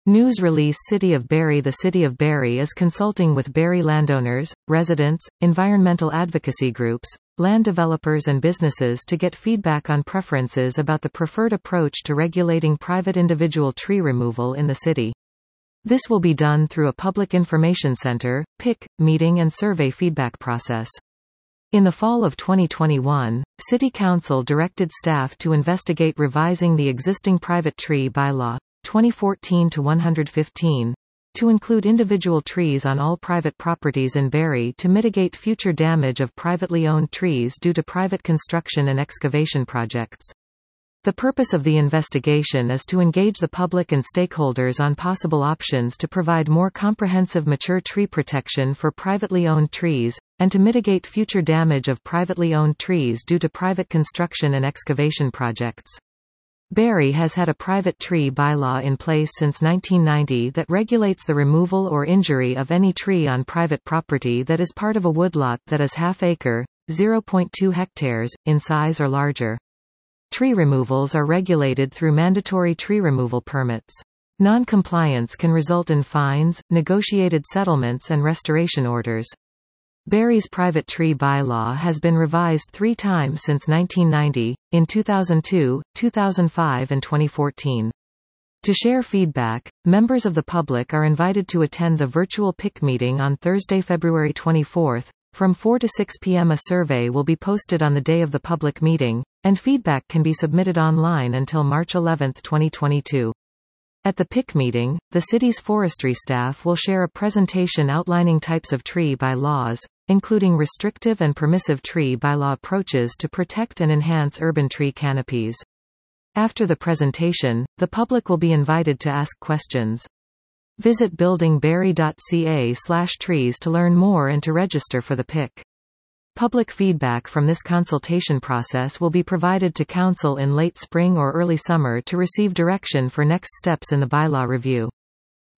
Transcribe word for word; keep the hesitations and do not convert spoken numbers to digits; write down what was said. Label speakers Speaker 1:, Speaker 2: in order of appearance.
Speaker 1: News release City of Barrie. The City of Barrie is consulting with Barrie landowners, residents, environmental advocacy groups, land developers and businesses to get feedback on preferences about the preferred approach to regulating private individual tree removal in the city. This will be done through a Public Information Center, P I C, meeting and survey feedback process. In the fall of twenty twenty-one, City Council directed staff to investigate revising the existing private tree bylaw twenty fourteen to one fifteen to include individual trees on all private properties in Barrie to mitigate future damage of privately owned trees due to private construction and excavation projects. The purpose of the investigation is to engage the public and stakeholders on possible options to provide more comprehensive mature tree protection for privately owned trees, and to mitigate future damage of privately owned trees due to private construction and excavation projects. Barrie has had a private tree bylaw in place since nineteen ninety that regulates the removal or injury of any tree on private property that is part of a woodlot that is half-acre, zero point two hectares, in size or larger. Tree removals are regulated through mandatory tree removal permits. Non-compliance can result in fines, negotiated settlements and restoration orders. Barrie's private tree bylaw has been revised three times since nineteen ninety, in two thousand two, two thousand five and twenty fourteen. To share feedback, members of the public are invited to attend the virtual P I C meeting on Thursday, February twenty-fourth. From four to six p m A survey will be posted on the day of the public meeting, and feedback can be submitted online until March eleventh, twenty twenty-two. At the P I C meeting, the city's forestry staff will share a presentation outlining types of tree bylaws, including restrictive and permissive tree bylaw approaches to protect and enhance urban tree canopies. After the presentation, the public will be invited to ask questions. Visit building barrie dot c a slash trees to learn more and to register for the P I C. Public feedback from this consultation process will be provided to Council in late spring or early summer to receive direction for next steps in the bylaw review.